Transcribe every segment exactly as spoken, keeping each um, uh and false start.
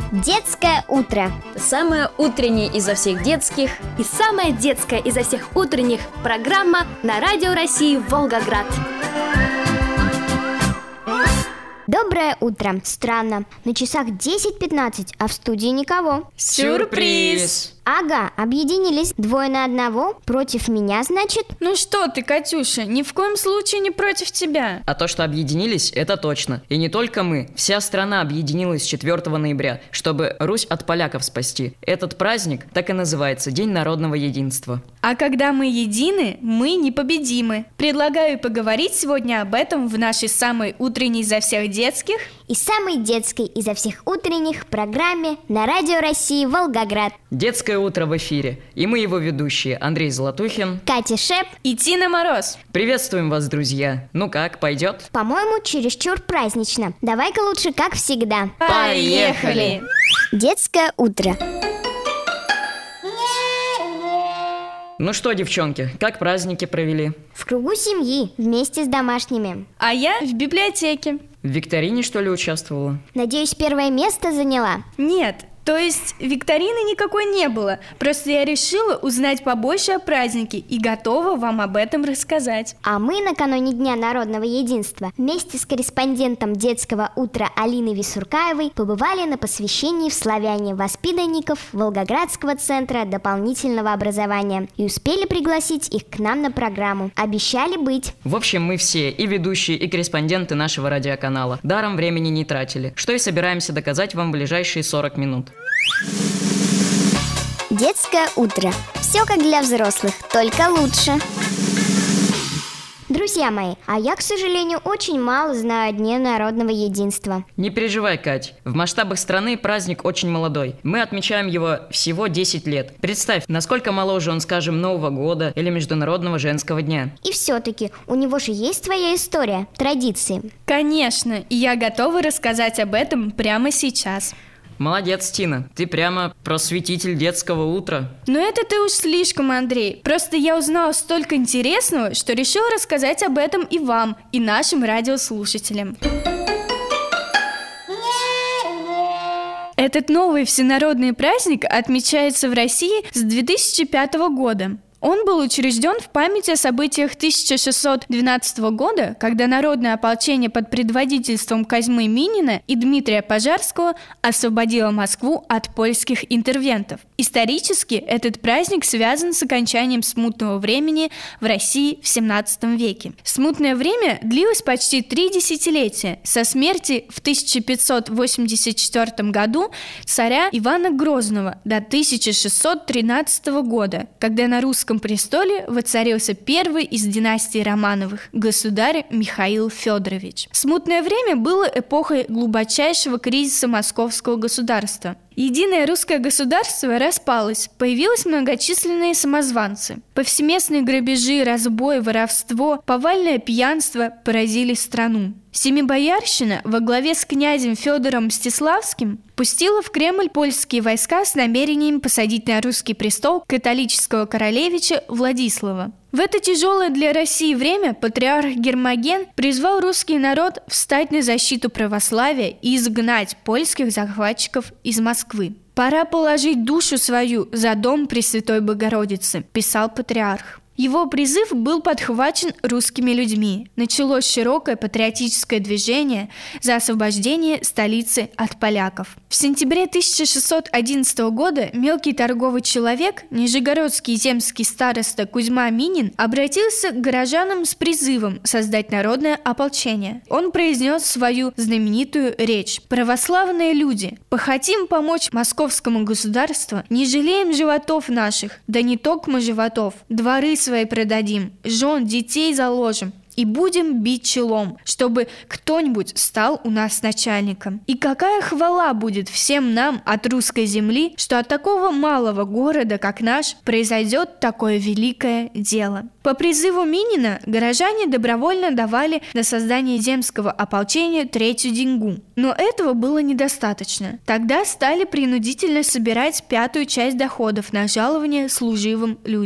Детское утро. Самое утреннее изо всех детских и самая детская изо всех утренних программа на Радио России Волгоград. Доброе утро. Странно, на часах десять пятнадцать, а в студии никого. Сюрприз! Ага, объединились двое на одного против меня, значит? Ну что ты, Катюша, ни в коем случае не против тебя. А то, что объединились, это точно. И не только мы, вся страна объединилась четвёртого ноября, чтобы Русь от поляков спасти. Этот праздник так и называется – День народного единства. А когда мы едины, мы непобедимы. Предлагаю поговорить сегодня об этом в нашей самой утренней изо всех детских и самой детской изо всех утренних программе на Радио России Волгоград. Детское утро в эфире. И мы его ведущие Андрей Золотухин, Катя Шеп и Тина Мороз. Приветствуем вас, друзья. Ну как, пойдет? По-моему, чересчур празднично. Давай-ка лучше как всегда. Поехали! Детское утро. Ну что, девчонки, как праздники провели? В кругу семьи, вместе с домашними. А я в библиотеке. В викторине, что ли, участвовала? Надеюсь, первое место заняла? Нет. То есть викторины никакой не было, просто я решила узнать побольше о празднике и готова вам об этом рассказать. А мы накануне Дня народного единства вместе с корреспондентом детского утра Алиной Висуркаевой побывали на посвящении в славяне воспитанников Волгоградского центра дополнительного образования и успели пригласить их к нам на программу. Обещали быть. В общем, мы все, и ведущие, и корреспонденты нашего радиоканала, даром времени не тратили, что и собираемся доказать вам в ближайшие сорок минут. Детское утро. Все как для взрослых, только лучше. Друзья мои, а я, к сожалению, очень мало знаю о Дне народного единства. Не переживай, Кать. В масштабах страны праздник очень молодой. Мы отмечаем его всего десять лет. Представь, насколько моложе он, скажем, Нового года или Международного женского дня. И все-таки у него же есть своя история, традиции. Конечно, и я готова рассказать об этом прямо сейчас. Молодец, Тина, ты прямо просветитель детского утра. Но это ты уж слишком, Андрей. Просто я узнала столько интересного, что решила рассказать об этом и вам, и нашим радиослушателям. Этот новый всенародный праздник отмечается в России с две тысячи пятого года. Он был учрежден в память о событиях тысяча шестьсот двенадцатого года, когда народное ополчение под предводительством Козьмы Минина и Дмитрия Пожарского освободило Москву от польских интервентов. Исторически этот праздник связан с окончанием смутного времени в России в семнадцатом веке. Смутное время длилось почти три десятилетия, со смерти в тысяча пятьсот восемьдесят четвёртом году царя Ивана Грозного до тысяча шестьсот тринадцатого года, когда на русском престоле воцарился первый из династии Романовых, государь Михаил Федорович. Смутное время было эпохой глубочайшего кризиса московского государства. Единое русское государство распалось, появились многочисленные самозванцы. Повсеместные грабежи, разбой, воровство, повальное пьянство поразили страну. Семибоярщина во главе с князем Федором Мстиславским пустила в Кремль польские войска с намерением посадить на русский престол католического королевича Владислава. В это тяжелое для России время патриарх Гермоген призвал русский народ встать на защиту православия и изгнать польских захватчиков из Москвы. «Пора положить душу свою за дом Пресвятой Богородицы», – писал патриарх. Его призыв был подхвачен русскими людьми. Началось широкое патриотическое движение за освобождение столицы от поляков. В сентябре тысяча шестьсот одиннадцатого года мелкий торговый человек, нижегородский земский староста Кузьма Минин, обратился к горожанам с призывом создать народное ополчение. Он произнес свою знаменитую речь: «Православные люди, похотим помочь московскому государству, не жалеем животов наших, да не токмо животов, дворы свои продадим, жен, детей заложим, и будем бить челом, чтобы кто-нибудь стал у нас начальником. И какая хвала будет всем нам от русской земли, что от такого малого города, как наш, произойдет такое великое дело». По призыву Минина горожане добровольно давали на создание земского ополчения третью деньгу. Но этого было недостаточно. Тогда стали принудительно собирать пятую часть доходов на жалование служивым людям.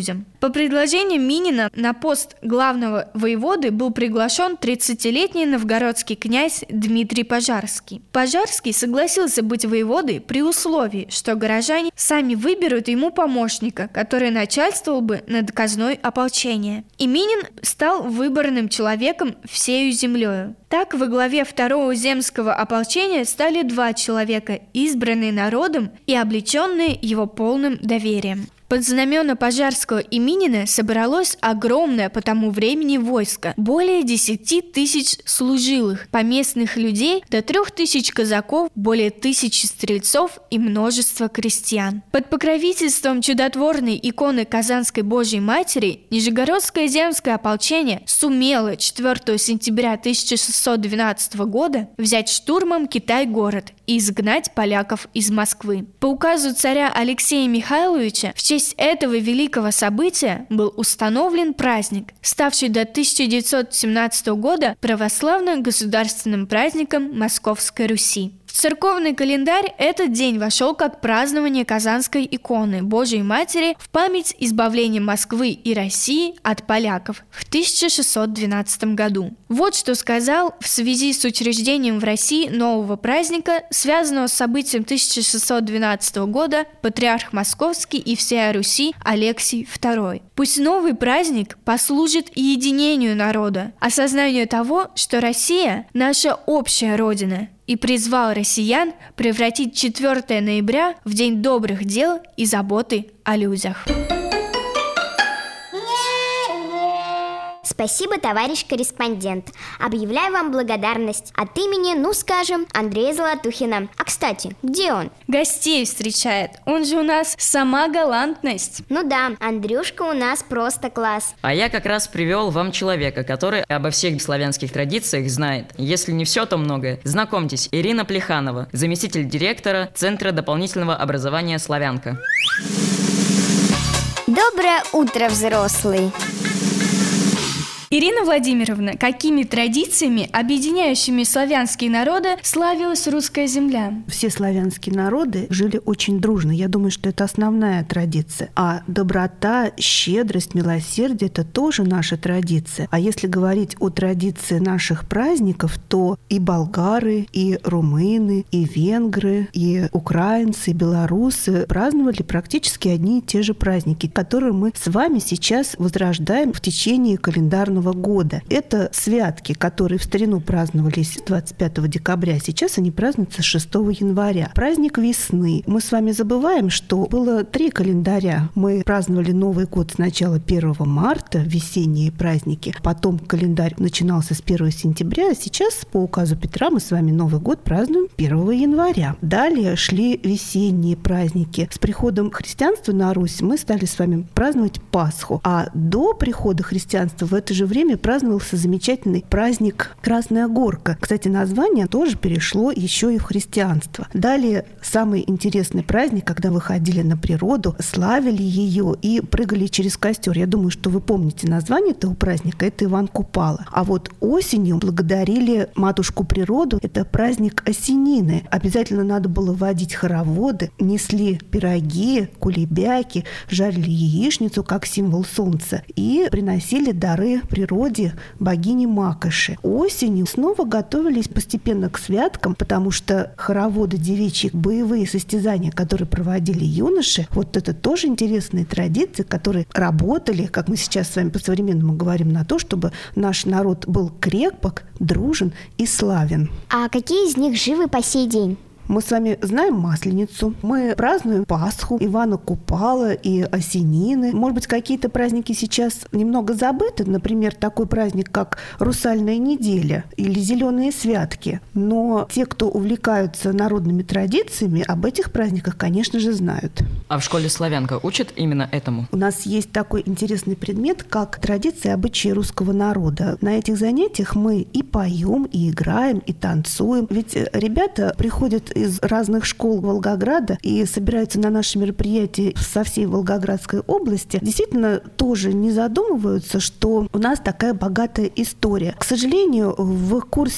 По предложению Минина на пост главного воеводы был приглашен тридцатилетний новгородский князь Дмитрий Пожарский. Пожарский согласился быть воеводой при условии, что горожане сами выберут ему помощника, который начальствовал бы над казной ополчения. И Минин стал выборным человеком всею землею. Так, во главе второго земского ополчения стали два человека, избранные народом и облеченные его полным доверием. Под знамена Пожарского и Минина собралось огромное по тому времени войско, более десяти тысяч служилых, поместных людей до трех тысяч казаков, более тысячи стрельцов и множество крестьян. Под покровительством чудотворной иконы Казанской Божьей Матери Нижегородское земское ополчение сумело четвёртого сентября тысяча шестьсот двенадцатого года взять штурмом Китай-город и изгнать поляков из Москвы. По указу царя Алексея Михайловича в честь этого великого события был установлен праздник, ставший до тысяча девятьсот семнадцатого года православно-государственным праздником Московской Руси. В церковный календарь этот день вошел как празднование Казанской иконы Божьей Матери в память избавления Москвы и России от поляков в тысяча шестьсот двенадцатом году. Вот что сказал в связи с учреждением в России нового праздника, связанного с событием тысяча шестьсот двенадцатого года, патриарх Московский и всея Руси Алексий второй. Пусть новый праздник послужит единению народа, осознанию того, что Россия – наша общая родина, и призвал россиян превратить четвёртого ноября в День добрых дел и заботы о людях. Спасибо, товарищ корреспондент. Объявляю вам благодарность от имени, ну скажем, Андрея Золотухина. А кстати, где он? Гостей встречает. Он же у нас сама галантность. Ну да, Андрюшка у нас просто класс. А я как раз привел вам человека, который обо всех славянских традициях знает. Если не все, то многое. Знакомьтесь, Ирина Плеханова, заместитель директора Центра дополнительного образования «Славянка». Доброе утро, взрослые! Ирина Владимировна, какими традициями, объединяющими славянские народы, славилась русская земля? Все славянские народы жили очень дружно. Я думаю, что это основная традиция. А доброта, щедрость, милосердие – это тоже наша традиция. А если говорить о традиции наших праздников, то и болгары, и румыны, и венгры, и украинцы, и белорусы праздновали практически одни и те же праздники, которые мы с вами сейчас возрождаем в течение календарного года. Это святки, которые в старину праздновались двадцать пятого декабря, сейчас они празднуются шестого января. Праздник весны. Мы с вами забываем, что было три календаря. Мы праздновали Новый год сначала первого марта, весенние праздники, потом календарь начинался с первого сентября, а сейчас по указу Петра мы с вами Новый год празднуем первого января. Далее шли весенние праздники. С приходом христианства на Русь мы стали с вами праздновать Пасху, а до прихода христианства в это же время праздновался замечательный праздник Красная Горка. Кстати, название тоже перешло еще и в христианство. Далее самый интересный праздник, когда выходили на природу, славили ее и прыгали через костер. Я думаю, что вы помните название этого праздника. Это Иван Купала. А вот осенью благодарили матушку природу. Это праздник Осенины. Обязательно надо было водить хороводы, несли пироги, кулебяки, жарили яичницу как символ солнца и приносили дары природе богини Макоши. Осенью снова готовились постепенно к святкам, потому что хороводы девичьи, боевые состязания, которые проводили юноши, вот это тоже интересные традиции, которые работали, как мы сейчас с вами по-современному говорим, на то, чтобы наш народ был крепок, дружен и славен. А какие из них живы по сей день? Мы с вами знаем Масленицу, мы празднуем Пасху, Ивана Купала и Осенины. Может быть, какие-то праздники сейчас немного забыты, например, такой праздник, как Русальная неделя или Зеленые святки. Но те, кто увлекаются народными традициями, об этих праздниках, конечно же, знают. А в школе «Славянка» учат именно этому? У нас есть такой интересный предмет, как традиции и обычаи русского народа. На этих занятиях мы и поем, и играем, и танцуем. Ведь ребята приходят из разных школ Волгограда и собираются на наши мероприятия со всей Волгоградской области, действительно тоже не задумываются, что у нас такая богатая история. К сожалению, в курсе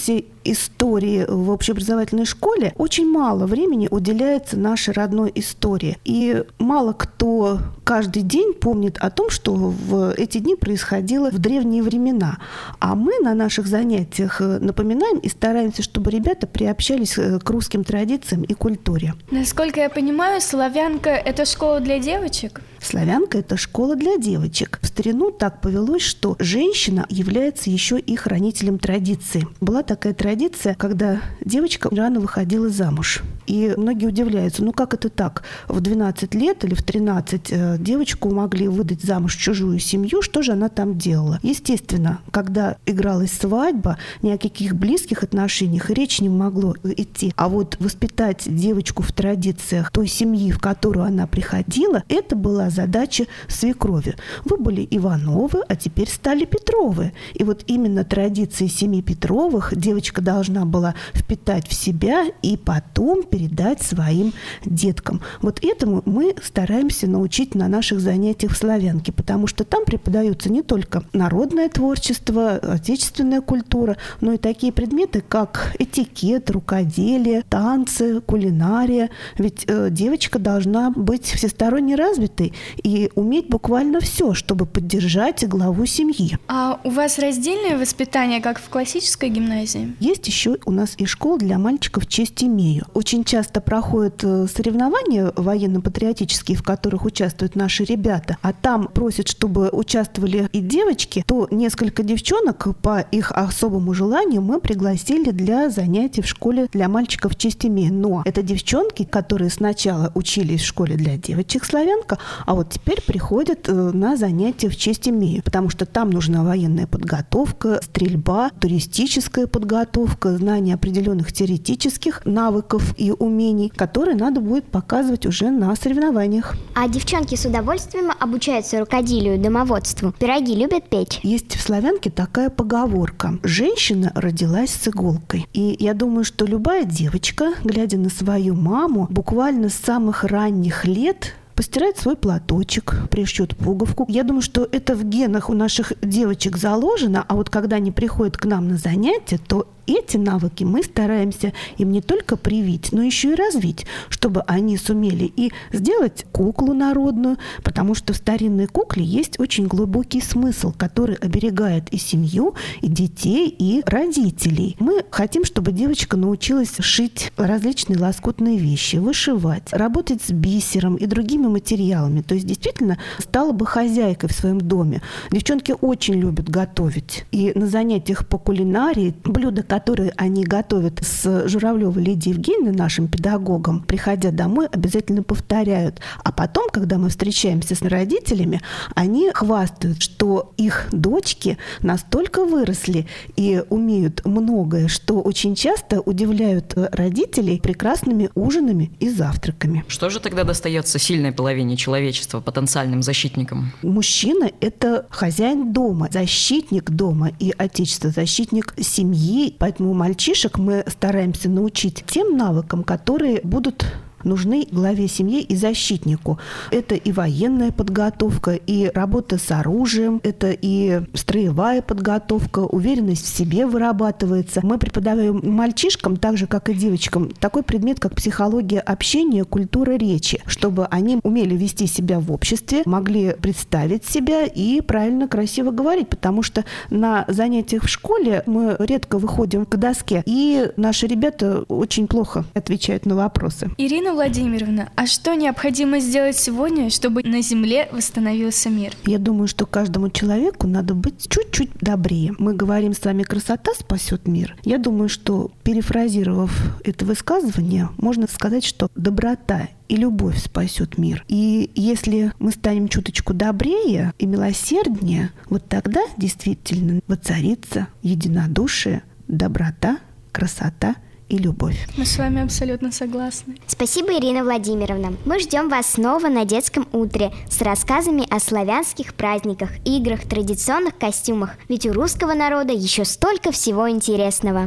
истории в общеобразовательной школе очень мало времени уделяется нашей родной истории. И мало кто каждый день помнит о том, что в эти дни происходило в древние времена. А мы на наших занятиях напоминаем и стараемся, чтобы ребята приобщались к русским традициям и культуре. Насколько я понимаю, славянка – это школа для девочек? Славянка – это школа для девочек. В старину так повелось, что женщина является еще и хранителем традиции. Была такая традиция, когда девочка рано выходила замуж. И многие удивляются, ну как это так? В двенадцать лет или в тринадцать девочку могли выдать замуж в чужую семью, что же она там делала? Естественно, когда игралась свадьба, ни о каких близких отношениях речь не могло идти. А вот воспитать девочку в традициях той семьи, в которую она приходила, это была задача свекрови. Вы были Ивановы, а теперь стали Петровы. И вот именно традиции семьи Петровых девочка должна была впитать в себя и потом передать своим деткам. Вот этому мы стараемся научить на наших занятиях в славянке, потому что там преподаются не только народное творчество, отечественная культура, но и такие предметы, как этикет, рукоделие, танцы, кулинария. Ведь э, девочка должна быть всесторонне развитой и уметь буквально все, чтобы поддержать главу семьи. А у вас раздельное воспитание, как в классической гимназии? Есть еще у нас и школа для мальчиков «Честь имею». Очень часто проходят соревнования военно-патриотические, в которых участвуют наши ребята, а там просят, чтобы участвовали и девочки, то несколько девчонок по их особому желанию мы пригласили для занятий в школе для мальчиков «Честь имею». Но это девчонки, которые сначала учились в школе для девочек «Славянка», а вот теперь приходят на занятия в «Честь имею», потому что там нужна военная подготовка, стрельба, туристическая подготовка, знание определенных теоретических навыков и умений, которые надо будет показывать уже на соревнованиях. А девчонки с удовольствием обучаются рукоделию, домоводству. Пироги любят печь. Есть в славянке такая поговорка: «Женщина родилась с иголкой». И я думаю, что любая девочка, глядя на свою маму, буквально с самых ранних лет постирает свой платочек, пришьет пуговку. Я думаю, что это в генах у наших девочек заложено, а вот когда они приходят к нам на занятия, то эти навыки мы стараемся им не только привить, но еще и развить, чтобы они сумели и сделать куклу народную, потому что в старинной кукле есть очень глубокий смысл, который оберегает и семью, и детей, и родителей. Мы хотим, чтобы девочка научилась шить различные лоскутные вещи, вышивать, работать с бисером и другими материалами. То есть действительно стала бы хозяйкой в своем доме. Девчонки очень любят готовить. И на занятиях по кулинарии блюда, которые они готовят с Журавлевой Лидией Евгеньевной, нашим педагогом, приходя домой, обязательно повторяют. А потом, когда мы встречаемся с родителями, они хвастают, что их дочки настолько выросли и умеют многое, что очень часто удивляют родителей прекрасными ужинами и завтраками. Что же тогда достается сильной половине человечества, потенциальным защитникам? Мужчина – это хозяин дома, защитник дома и отечества, защитник семьи. Поэтому мальчишек мы стараемся научить тем навыкам, которые будут нужны главе семьи и защитнику. Это и военная подготовка, и работа с оружием, это и строевая подготовка, уверенность в себе вырабатывается. Мы преподаем мальчишкам, так же, как и девочкам, такой предмет, как психология общения, культура речи, чтобы они умели вести себя в обществе, могли представить себя и правильно, красиво говорить, потому что на занятиях в школе мы редко выходим к доске, и наши ребята очень плохо отвечают на вопросы. Ирина Владимировна, а что необходимо сделать сегодня, чтобы на Земле восстановился мир? Я думаю, что каждому человеку надо быть чуть-чуть добрее. Мы говорим с вами «красота спасет мир». Я думаю, что, перефразировав это высказывание, можно сказать, что доброта и любовь спасет мир. И если мы станем чуточку добрее и милосерднее, вот тогда действительно воцарится единодушие, доброта, красота и любовь. Мы с вами абсолютно согласны. Спасибо, Ирина Владимировна. Мы ждем вас снова на детском утре с рассказами о славянских праздниках, играх, традиционных костюмах. Ведь у русского народа еще столько всего интересного.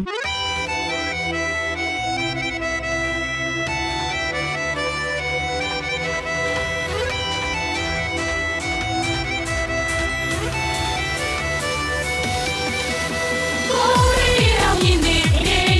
Горы, равнины, реки.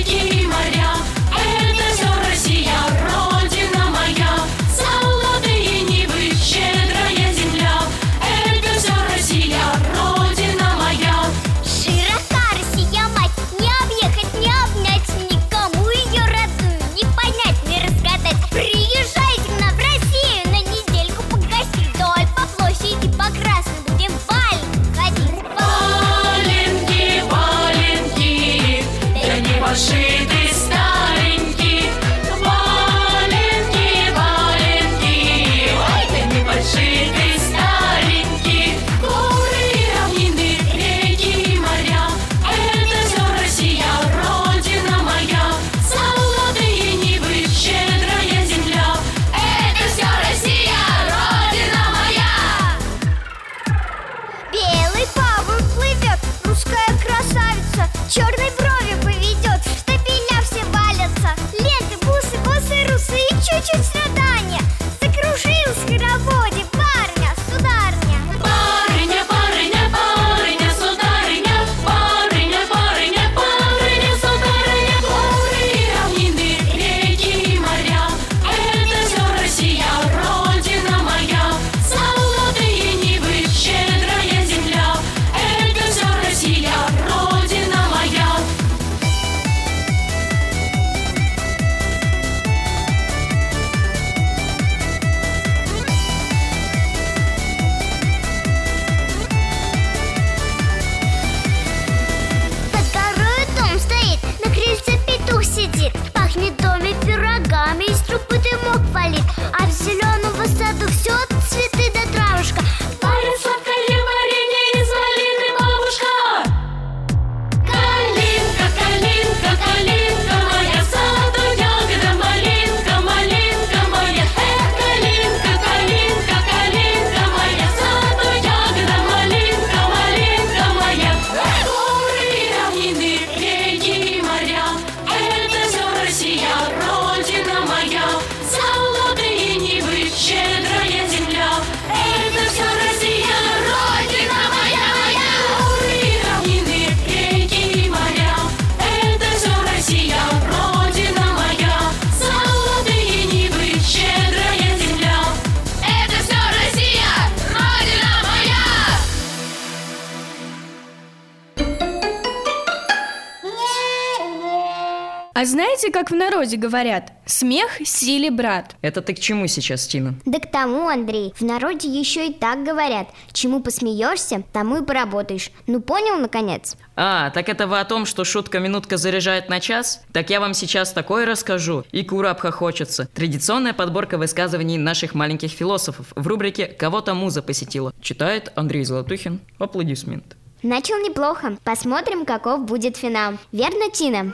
А знаете, как в народе говорят? Смех силе брат. Это ты к чему сейчас, Тина? Да к тому, Андрей, в народе еще и так говорят: чему посмеешься, тому и поработаешь. Ну понял, наконец? А, так это вы о том, что шутка-минутка заряжает на час? Так я вам сейчас такое расскажу, и кура обхохочется. Традиционная подборка высказываний наших маленьких философов в рубрике «Кого-то муза посетила». Читает Андрей Золотухин. Аплодисменты. Начал неплохо. Посмотрим, каков будет финал. Верно, Тина?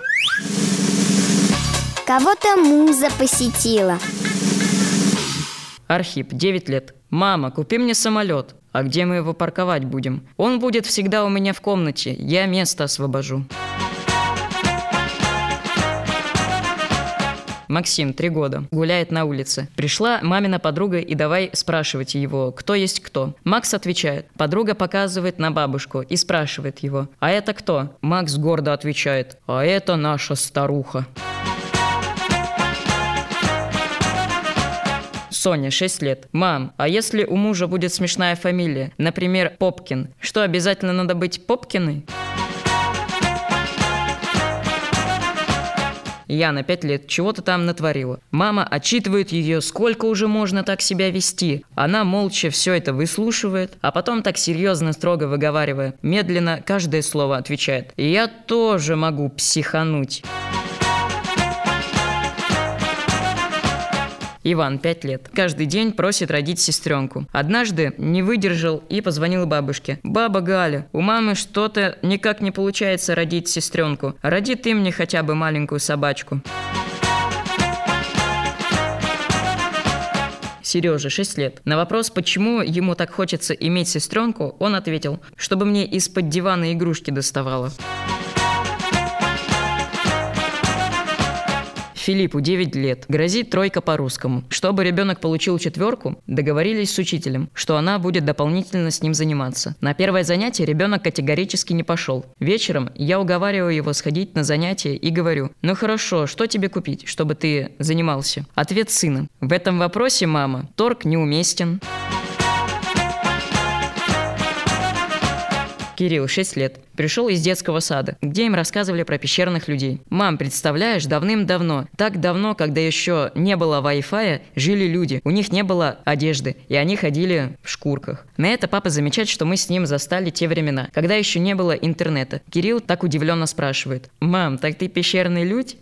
Кого-то муза посетила. Архип, девять лет. Мама, купи мне самолет. А где мы его парковать будем? Он будет всегда у меня в комнате. Я место освобожу. Максим, три года, гуляет на улице. Пришла мамина подруга и давай спрашивать его, кто есть кто. Макс отвечает. Подруга показывает на бабушку и спрашивает его: а это кто? Макс гордо отвечает: а это наша старуха. Соня, шесть лет. Мам, а если у мужа будет смешная фамилия, например, Попкин, что, обязательно надо быть Попкиной? Яна, пять лет, чего ты там натворила? Мама отчитывает ее, сколько уже можно так себя вести. Она молча все это выслушивает, а потом так серьезно, строго выговаривая, медленно каждое слово отвечает: я тоже могу психануть. Иван, пять лет. Каждый день просит родить сестренку. Однажды не выдержал и позвонил бабушке. Баба Галя, у мамы что-то никак не получается родить сестренку. Роди ты мне хотя бы маленькую собачку. Сережа, шесть лет. На вопрос, почему ему так хочется иметь сестренку, он ответил: чтобы мне из-под дивана игрушки доставала. Филиппу, девять лет. Грозит тройка по-русскому. Чтобы ребенок получил четверку, договорились с учителем, что она будет дополнительно с ним заниматься. На первое занятие ребенок категорически не пошел. Вечером я уговариваю его сходить на занятие и говорю: ну хорошо, что тебе купить, чтобы ты занимался? Ответ сына: в этом вопросе, мама, торг неуместен. Кирилл, шесть лет. Пришел из детского сада, где им рассказывали про пещерных людей. Мам, представляешь, давным-давно, так давно, когда еще не было Wi-Fi, жили люди. У них не было одежды, и они ходили в шкурках. На это папа замечает, что мы с ним застали те времена, когда еще не было интернета. Кирилл так удивленно спрашивает: мам, так ты пещерный людь?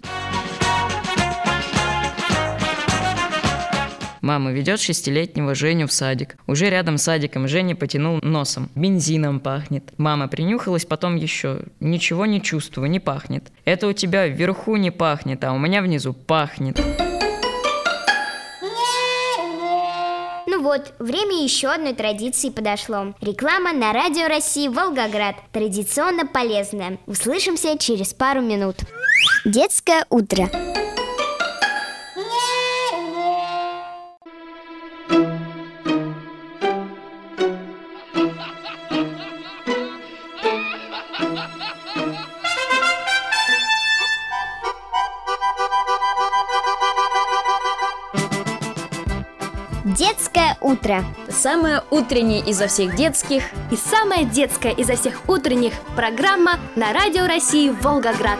Мама ведет шестилетнего Женю в садик. Уже рядом с садиком Женя потянул носом. Бензином пахнет. Мама принюхалась, потом еще. Ничего не чувствую, не пахнет. Это у тебя вверху не пахнет, а у меня внизу пахнет. Ну вот, время еще одной традиции подошло. Реклама на Радио России Волгоград. Традиционно полезная. Услышимся через пару минут. Детское утро. Детское утро. Самое утреннее изо всех детских И самая детская изо всех утренних программа на Радио России Волгоград.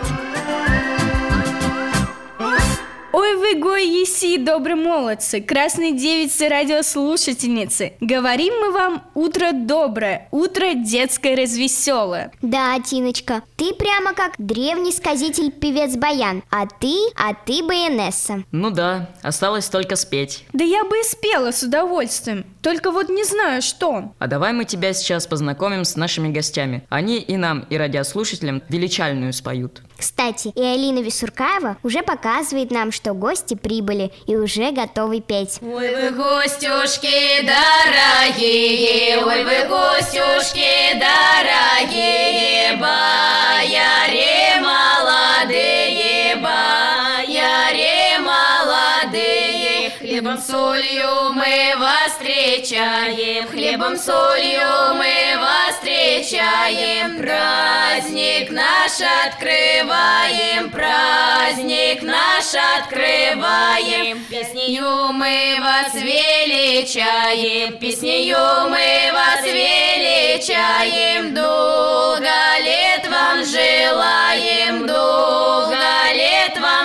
Ой вы, гой, еси, добрые молодцы, красные девицы, радиослушательницы. Говорим мы вам утро доброе, утро детское развеселое. Да, Тиночка, ты прямо как древний сказитель-певец Баян. А ты, а ты баянесса. Ну да, осталось только спеть. Да я бы и спела с удовольствием, только вот не знаю, что. А давай мы тебя сейчас познакомим с нашими гостями. Они и нам, и радиослушателям величальную споют. Кстати, и Алина Висуркаева уже показывает нам, что гости прибыли и уже готовы петь. Ой вы, гостюшки дорогие, ой вы, гостюшки дорогие, бояре молодые, бояре молодые, хлебом солью мы вас встречаем, хлебом солью мы вас встречаем, праздник наш открываем, праздник наш открываем, песнею мы вас величаем, песнею мы вас величаем, долго лет вам желаем, долго лет вам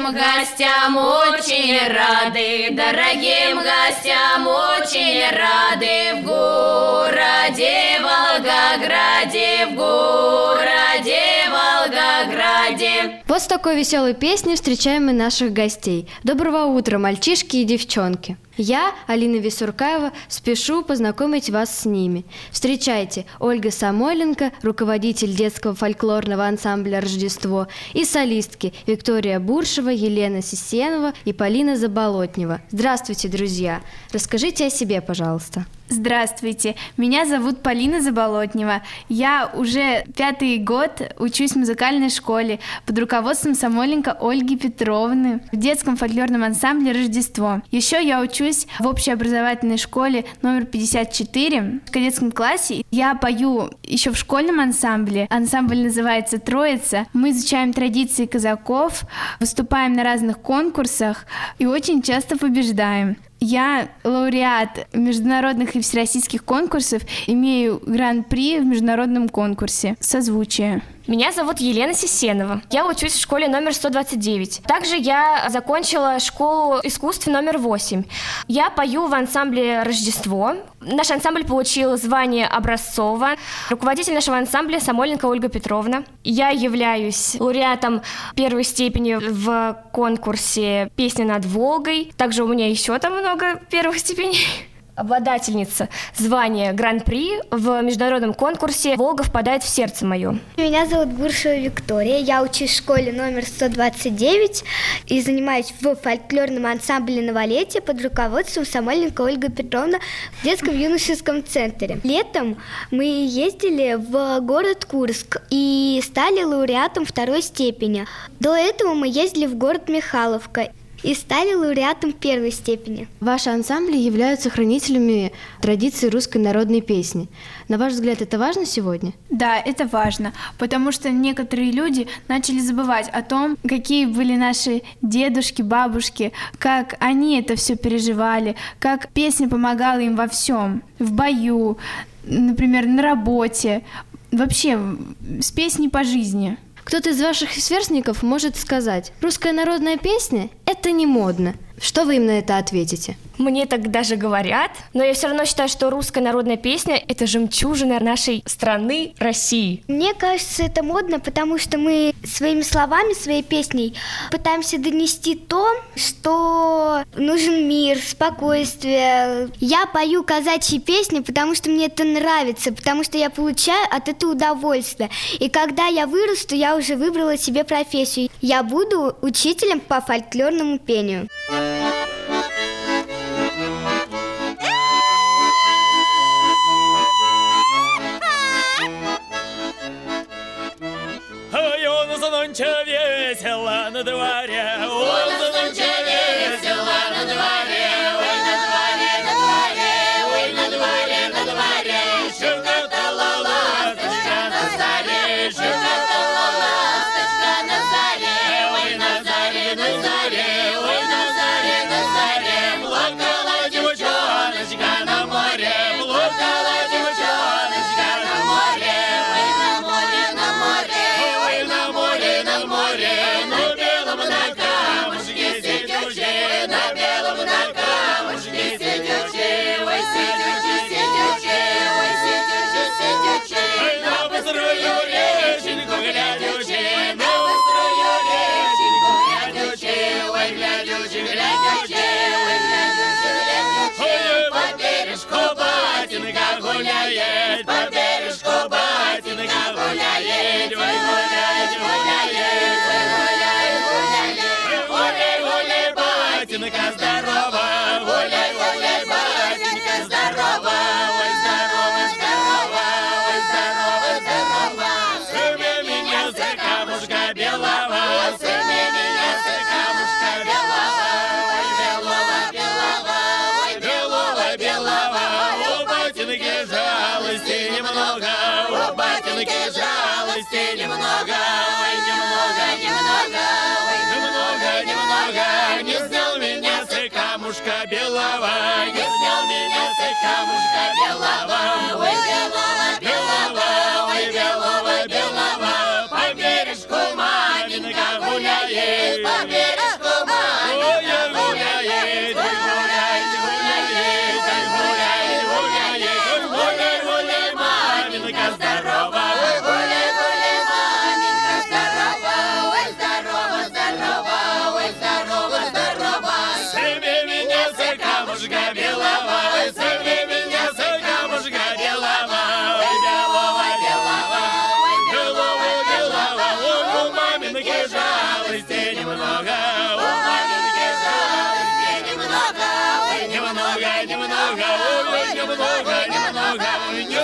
гостям очень рады, дорогим гостям очень рады в городе Волгограде, в городе Волгограде. Вот с такой веселой песней встречаем мы наших гостей. Доброго утра, мальчишки и девчонки. Я, Алина Висуркаева, спешу познакомить вас с ними. Встречайте, Ольга Самойленко, руководитель детского фольклорного ансамбля «Рождество», и солистки Виктория Буршева, Елена Сисенова и Полина Заболотнева. Здравствуйте, друзья! Расскажите о себе, пожалуйста. Здравствуйте, меня зовут Полина Заболотнева. Я уже пятый год учусь в музыкальной школе под руководством Самойленко Ольги Петровны в детском фольклорном ансамбле «Рождество». Еще я учусь в общеобразовательной школе номер пятьдесят четыре в кадетском классе. Я пою еще в школьном ансамбле. Ансамбль называется «Троица». Мы изучаем традиции казаков, выступаем на разных конкурсах и очень часто побеждаем. Я лауреат международных и всероссийских конкурсов, имею гран-при в международном конкурсе «Созвучие». Меня зовут Елена Сисенова. Я учусь в школе номер сто двадцать девять. Также я закончила школу искусств номер восемь. Я пою в ансамбле «Рождество». Наш ансамбль получил звание образцового. Руководитель нашего ансамбля Самойленко Ольга Петровна. Я являюсь лауреатом первой степени в конкурсе «Песня над Волгой». Также у меня еще там много первых степеней. Обладательница звания Гран-при в международном конкурсе «Волга впадает в сердце мое». Меня зовут Буршева Виктория, я учусь в школе номер сто двадцать девять и занимаюсь в фольклорном ансамбле «Новолетие» под руководством Самойленко Ольга Петровна в детском юношеском центре. Летом мы ездили в город Курск и стали лауреатом второй степени. До этого мы ездили в город Михайловка и стали лауреатом первой степени. Ваши ансамбли являются хранителями традиций русской народной песни. На ваш взгляд, это важно сегодня? Да, это важно, потому что некоторые люди начали забывать о том, какие были наши дедушки, бабушки, как они это все переживали, как песня помогала им во всем, в бою, например, на работе, вообще с песней по жизни. Кто-то из ваших сверстников может сказать: русская народная песня – это не модно. Что вы им на это ответите? Мне так даже говорят, но я все равно считаю, что русская народная песня – это жемчужина нашей страны, России. Мне кажется, это модно, потому что мы своими словами, своей песней пытаемся донести то, что нужен мир, спокойствие. Я пою казачьи песни, потому что мне это нравится, потому что я получаю от этого удовольствие. И когда я вырасту, я уже выбрала себе профессию. Я буду учителем по фольклорному пению. Весело на дворе, ой, нонче весело на дворе, ой, на дворе, на дворе, ой, на дворе, на дворе, щекотала ласточка на заре, щекотала ласточка на заре, ой, на заре, на заре, ой, на заре, на заре, плакала девчоночка на море, плакала девчоночка на море, ой, на море, на море, ой, на море, на море. На белом на камушке сидячи, на белом на камушке сидячи, ой, сидячи, сидячи, ой, сидячи, сидячи, на быструю реченьку глядячи, на быструю реченьку глядячи, ой, глядячи, глядячи, ой, глядячи, глядячи, ой, по бережку батенька гуляет, по бережку батенька гуляет, ой, гуляет, гуляет, батенька здорово, гуляй, гуляй, батенька здорово, ой, здорово, здорово, ой, здорово, здорово. Сыми меня с камушка белого, сыми меня с камушка белого, ой, белого, белого, ой, белого, белого. У батеньки жалости немного, у батеньки жалости немного, ой, немного, немного, ой, немного, немного. Не снял меня с камушка белого, не снял меня с камушка белого, ой, белого, белого, ой, белого, белого. По бережку маменька гуляет, по бережку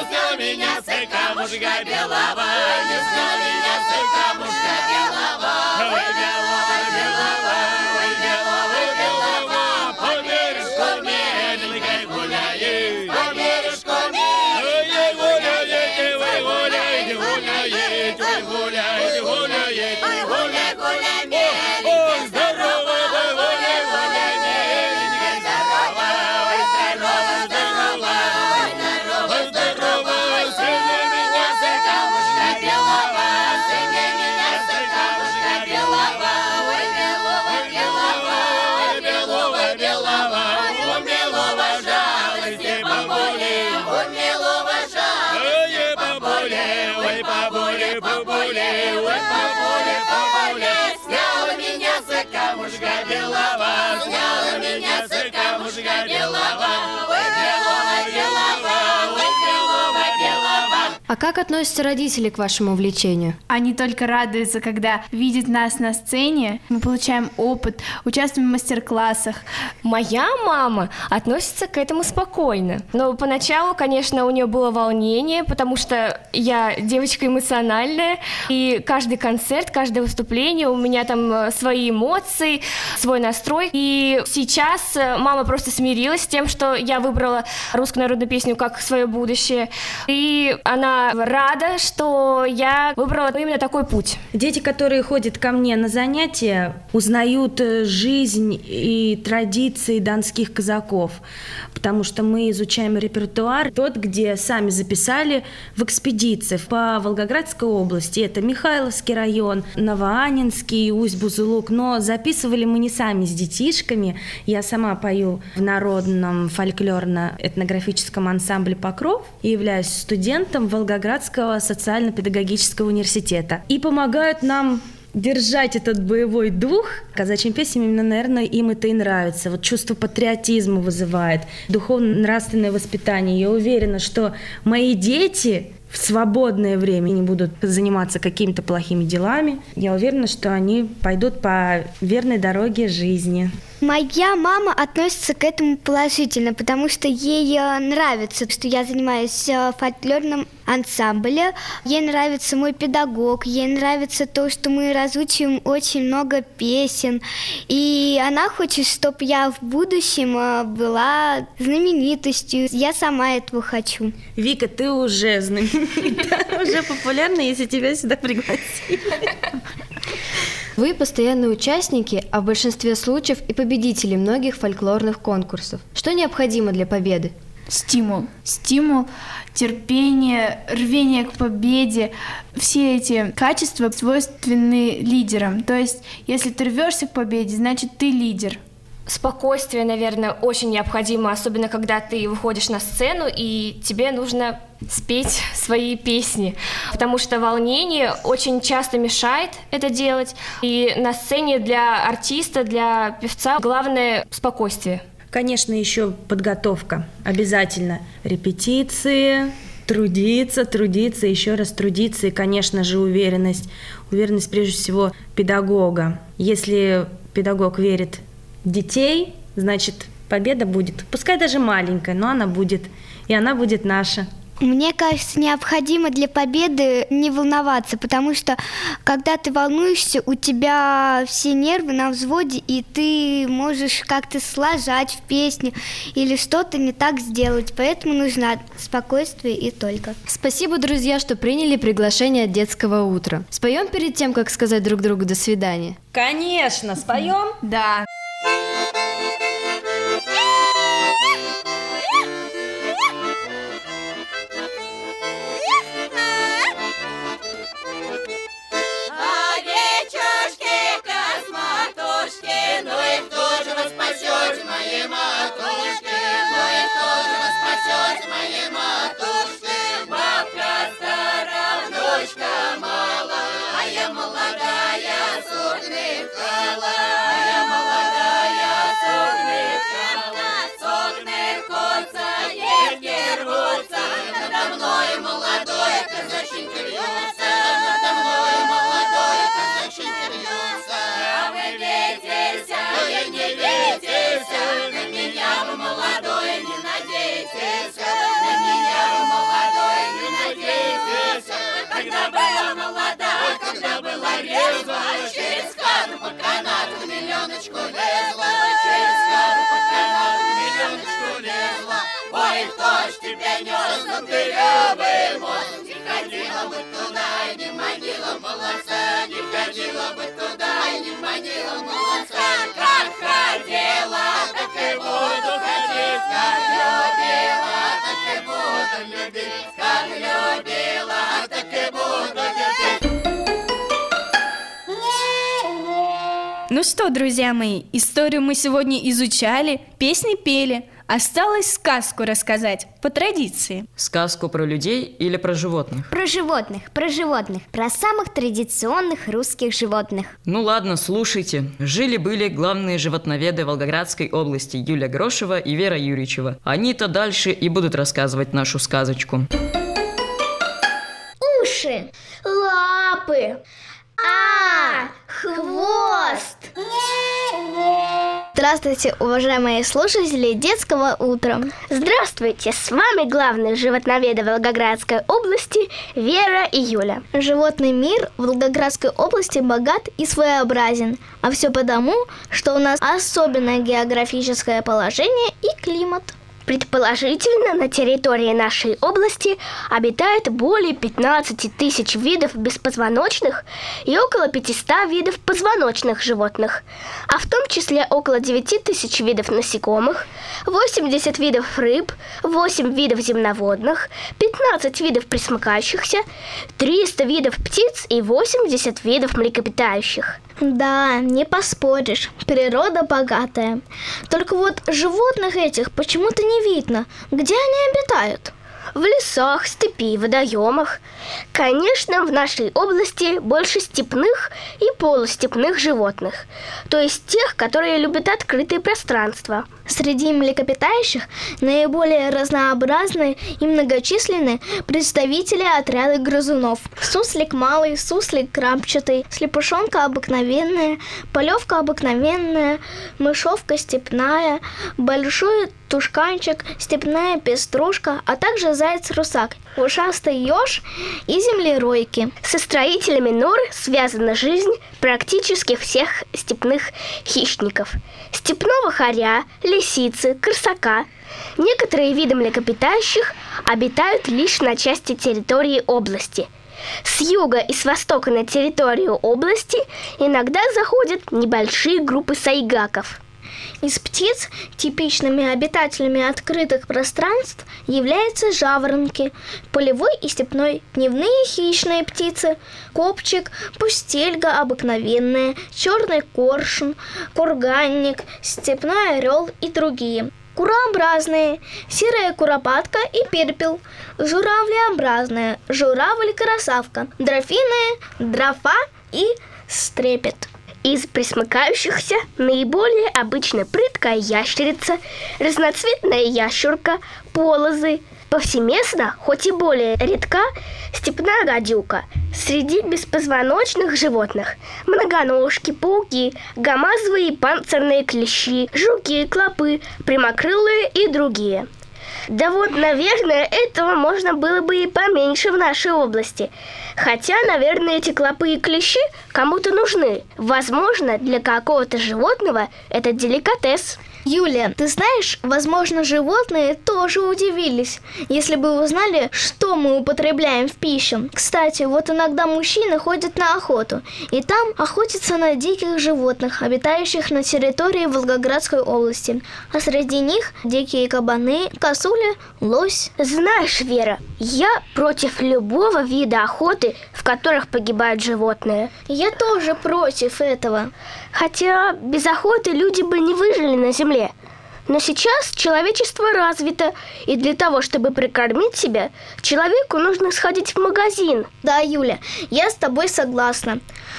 снял меня с камушка белого, не снял меня с камушка белого. Ой, белого, белого, ой, белого, белого, по бережку медленненько гуляет, по бережку медленненько гуляете, вы гуляете, гуляете, вы гуляете, гуляете, ой, гуляй, гуляй, медленненько. Ой, здорово, вы гуляй, гуляй, медленненько, здорово, ой, здорово, здорово, ой, здорово, здорово, сыне меня с камушка белого, сыне меня с камушка белого, ой, белого, белого, ой, белого, белого, у белого жалости бабули, у белого жалости бабули, ой, бабули, бабули, ой, бабули, бабули, снял меня с камушка белого, снял меня с камушка белого, ой, белого, белого, ой, белого, белого. А как относятся родители к вашему увлечению? Они только радуются, когда видят нас на сцене. Мы получаем опыт, участвуем в мастер-классах. Моя мама относится к этому спокойно. Но поначалу, конечно, у нее было волнение, потому что я девочка эмоциональная, и каждый концерт, каждое выступление, у меня там свои эмоции, свой настрой. И сейчас мама просто смирилась с тем, что я выбрала русскую народную песню как свое будущее. И она рада, что я выбрала именно такой путь. Дети, которые ходят ко мне на занятия, узнают жизнь и традиции донских казаков, потому что мы изучаем репертуар, тот, где сами записали в экспедиции по Волгоградской области. Это Михайловский район, Новоаннинский, Усть-Бузулук, но записывали мы не сами с детишками. Я сама пою в народном фольклорно-этнографическом ансамбле «Покров» и являюсь студентом Волгоградского социально-педагогического университета. И помогают нам держать этот боевой дух. Казачьим песням именно, наверное, им это и нравится. Вот чувство патриотизма вызывает, духовно-нравственное воспитание. Я уверена, что мои дети в свободное время не будут заниматься какими-то плохими делами. Я уверена, что они пойдут по верной дороге жизни. Моя мама относится к этому положительно, потому что ей нравится, что я занимаюсь в фольклорном ансамбле, ей нравится мой педагог, ей нравится то, что мы разучиваем очень много песен, и она хочет, чтобы я в будущем была знаменитостью. Я сама этого хочу. Вика, ты уже знаменита, уже популярна, если тебя сюда пригласили. Вы постоянные участники, а в большинстве случаев и победители многих фольклорных конкурсов. Что необходимо для победы? Стимул. Стимул, терпение, рвение к победе. Все эти качества свойственны лидерам. То есть, если ты рвешься к победе, значит, ты лидер. Спокойствие, наверное, очень необходимо, особенно когда ты выходишь на сцену и тебе нужно спеть свои песни, потому что волнение очень часто мешает это делать, и на сцене для артиста, для певца главное спокойствие. Конечно, еще подготовка, обязательно репетиции, трудиться, трудиться, еще раз трудиться, и, конечно же, уверенность, уверенность прежде всего педагога. Если педагог верит в детей, значит, победа будет, пускай даже маленькая, но она будет, и она будет наша. Мне кажется, необходимо для победы не волноваться, потому что, когда ты волнуешься, у тебя все нервы на взводе, и ты можешь как-то сложать в песню или что-то не так сделать, поэтому нужно спокойствие и только. Спасибо, друзья, что приняли приглашение от детского утра. Споем перед тем, как сказать друг другу «до свидания»? Конечно, споем? Да. Молодая, согнет хату по канату в миллионочку лезла, через хату по канату в миллионочку лезла. Ой, кто ж тебя нес на дырявый мост? Не ходила бы туда и не манила молодца, не ходила бы туда и не манила молодца. Как ходила, так и буду ходить, как любила, так и буду любить, как любила, так и буду любить. Ну что, друзья мои, историю мы сегодня изучали, песни пели. Осталось сказку рассказать по традиции. Сказку про людей или про животных? Про животных, про животных, про самых традиционных русских животных. Ну ладно, слушайте. Жили-были главные животноведы Волгоградской области Юлия Грошева и Вера Юрьевичева. Они-то дальше и будут рассказывать нашу сказочку. Уши, лапы, а, хвост. Здравствуйте, уважаемые слушатели Детского утра. Здравствуйте, с вами главные животноведы Волгоградской области Вера и Юля. Животный мир в Волгоградской области богат и своеобразен, а все потому, что у нас особенное географическое положение и климат. Предположительно, на территории нашей области обитает более пятнадцати тысяч видов беспозвоночных и около пятисот видов позвоночных животных, а в том числе около девяти тысяч видов насекомых, восемьдесят видов рыб, восемь видов земноводных, пятнадцать видов пресмыкающихся, триста видов птиц и восемьдесят видов млекопитающих. Да, не поспоришь, природа богатая. Только вот животных этих почему-то не видно. Где они обитают? В лесах, степи, водоемах. Конечно, в нашей области больше степных и полустепных животных, то есть тех, которые любят открытые пространства. Среди млекопитающих наиболее разнообразны и многочисленны представители отряда грызунов. Суслик малый, суслик крапчатый, слепушонка обыкновенная, полевка обыкновенная, мышовка степная, большой тушканчик, степная пеструшка, а также заяц-русак, ушастый еж и землеройки. Со строителями нор связана жизнь практически всех степных хищников. Степного хоря, лисицы, крысака. Некоторые виды млекопитающих обитают лишь на части территории области. С юга и с востока на территорию области иногда заходят небольшие группы сайгаков. Из птиц типичными обитателями открытых пространств являются жаворонки, полевой и степной, дневные хищные птицы, копчик, пустельга обыкновенная, черный коршун, курганник, степной орел и другие. Курообразные, серая куропатка и перепел, журавлеобразная, журавль-красавка, дрофиная, дрофа и стрепет. Из пресмыкающихся наиболее обычна прыткая ящерица, разноцветная ящурка, полозы. Повсеместно, хоть и более редка, степная гадюка. Среди беспозвоночных животных многоножки, пауки, гамазовые и панцирные клещи, жуки, клопы, прямокрылые и другие. Да вот, наверное, этого можно было бы и поменьше в нашей области. Хотя, наверное, эти клопы и клещи кому-то нужны. Возможно, для какого-то животного это деликатес. Юлия, ты знаешь, возможно, животные тоже удивились, если бы узнали, что мы употребляем в пищу. Кстати, вот иногда мужчины ходят на охоту, и там охотятся на диких животных, обитающих на территории Волгоградской области. А среди них дикие кабаны, косули, лось. Знаешь, Вера, я против любого вида охоты, в которых погибают животные. Я тоже против этого. Хотя без охоты люди бы не выжили на земле. Но сейчас человечество развито, и для того, чтобы прикормить себя, человеку нужно сходить в магазин. Да, Юля, я с тобой согласна.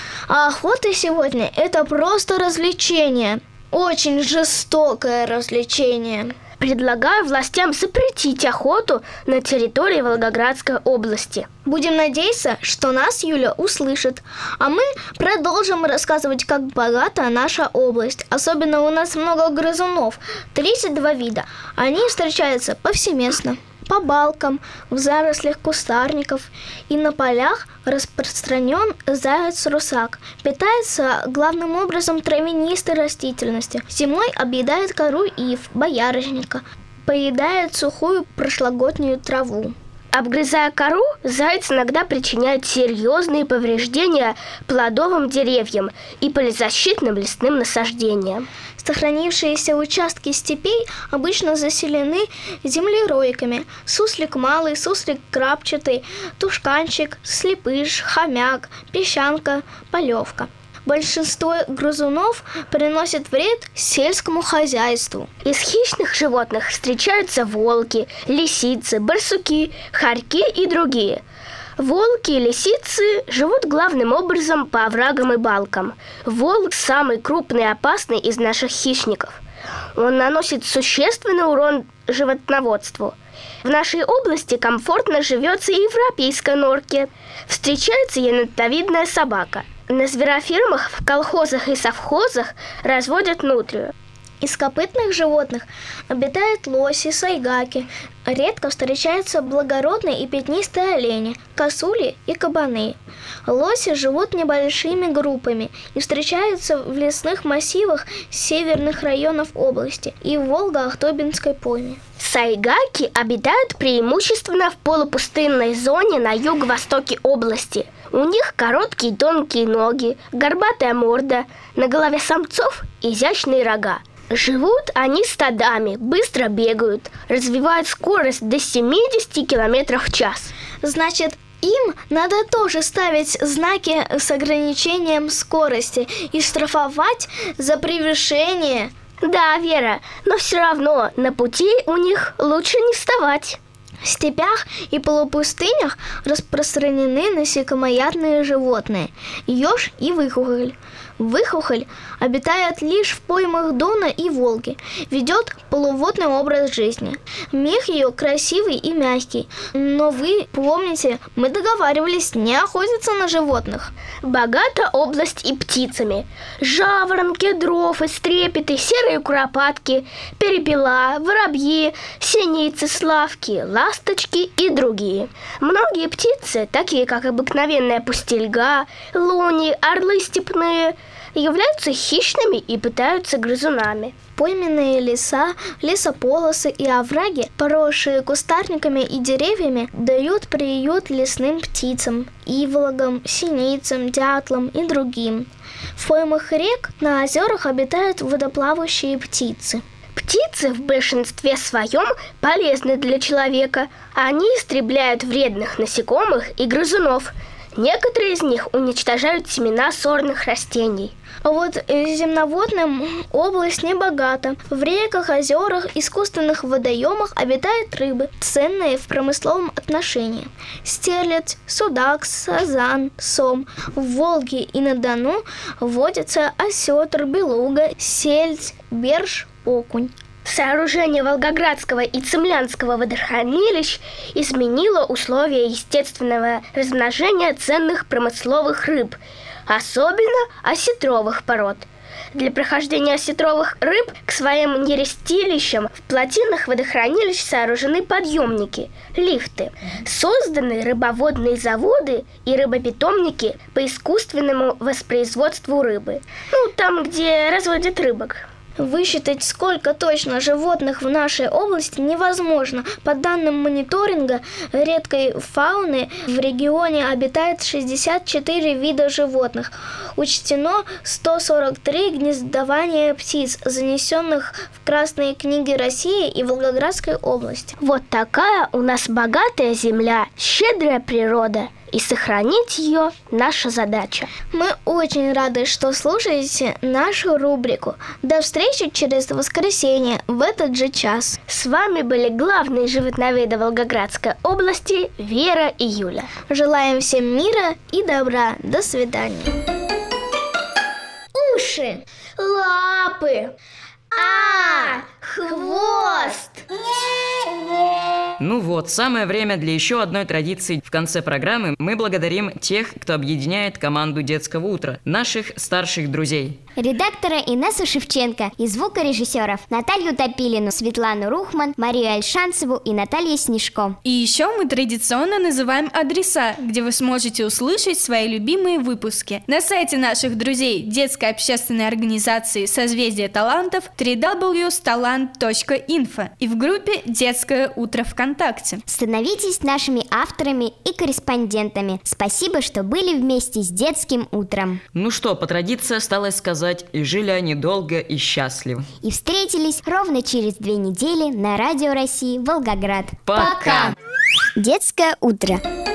А охота сегодня – это просто развлечение. Очень жестокое развлечение. Предлагаю властям запретить охоту на территории Волгоградской области. Будем надеяться, что нас Юля услышит. А мы продолжим рассказывать, как богата наша область. Особенно у нас много грызунов. тридцать два вида. Они встречаются повсеместно. по балкам, в зарослях кустарников, и на полях распространен заяц-русак. Питается главным образом травянистой растительностью. Зимой объедает кору ив, боярышника, поедает сухую прошлогоднюю траву. Обгрызая кору, заяц иногда причиняет серьезные повреждения плодовым деревьям и полезащитным лесным насаждениям. Сохранившиеся участки степей обычно заселены землеройками. Суслик малый, суслик крапчатый, тушканчик, слепыш, хомяк, песчанка, полевка. Большинство грызунов приносят вред сельскому хозяйству. Из хищных животных встречаются волки, лисицы, барсуки, хорьки и другие. Волки и лисицы живут главным образом по оврагам и балкам. Волк – самый крупный и опасный из наших хищников. Он наносит существенный урон животноводству. В нашей области комфортно живется и европейской норке. Встречается енотовидная собака. На зверофермах, в колхозах и совхозах разводят нутрию. Из копытных животных обитают лоси, сайгаки. Редко встречаются благородные и пятнистые олени, косули и кабаны. Лоси живут небольшими группами и встречаются в лесных массивах северных районов области и в Волго-Ахтубинской пойме. Сайгаки обитают преимущественно в полупустынной зоне на юго-востоке области. У них короткие тонкие ноги, горбатая морда, на голове самцов изящные рога. Живут они стадами, быстро бегают, развивают скорость до семьдесят километров в час. Значит, им надо тоже ставить знаки с ограничением скорости и штрафовать за превышение. Да, Вера, но все равно на пути у них лучше не вставать. В степях и полупустынях распространены насекомоядные животные – еж и выхухоль. Выхухоль обитает лишь в поймах Дона и Волги, ведет полуводный образ жизни. Мех ее красивый и мягкий, но вы помните, мы договаривались не охотиться на животных. Богата область и птицами. Жаворонки, дрофы, стрепеты, серые куропатки, перепела, воробьи, синицы, славки, ласточки и другие. Многие птицы, такие как обыкновенная пустельга, луни, орлы степные, являются хищными и питаются грызунами. Пойменные леса, лесополосы и овраги, поросшие кустарниками и деревьями, дают приют лесным птицам, иволгам, синицам, дятлам и другим. В поймах рек на озерах обитают водоплавающие птицы. Птицы в большинстве своем полезны для человека. Они истребляют вредных насекомых и грызунов. Некоторые из них уничтожают семена сорных растений. А вот земноводным область не богата. В реках, озерах, искусственных водоемах обитают рыбы, ценные в промысловом отношении. Стерлядь, судак, сазан, сом. В Волге и на Дону водятся осетр, белуга, сельдь, берж, окунь. Сооружение Волгоградского и Цимлянского водохранилищ изменило условия естественного размножения ценных промысловых рыб, особенно осетровых пород. Для прохождения осетровых рыб к своим нерестилищам в плотинах водохранилищ сооружены подъемники, лифты. Созданы рыбоводные заводы и рыбопитомники по искусственному воспроизводству рыбы. Ну, там, где разводят рыбок. Высчитать, сколько точно животных в нашей области, невозможно. По данным мониторинга редкой фауны, в регионе обитает шестьдесят четыре вида животных. Учтено сто сорок три гнездования птиц, занесенных в Красные книги России и Волгоградской области. Вот такая у нас богатая земля, щедрая природа. И сохранить ее – наша задача. Мы очень рады, что слушаете нашу рубрику. До встречи через воскресенье в этот же час. С вами были главные животноведы Волгоградской области Вера и Юля. Желаем всем мира и добра. До свидания. Уши, лапы, а, хвост. Ну вот, самое время для еще одной традиции. В конце программы мы благодарим тех, кто объединяет команду детского утра, наших старших друзей. Редактора Инессу Шевченко и звукорежиссеров Наталью Топилину, Светлану Рухман, Марию Альшанцеву и Наталью Снежко. И еще мы традиционно называем адреса, где вы сможете услышать свои любимые выпуски. На сайте наших друзей детской общественной организации «Созвездие талантов» дабл ю дабл ю дабл ю точка талант точка инфо и в группе «Детское утро ВКонтакте». Становитесь нашими авторами и корреспондентами. Спасибо, что были вместе с детским утром. Ну что, по традиции осталось сказать, и жили они долго и счастливо. И встретились ровно через две недели на Радио России Волгоград. Пока! Детское утро.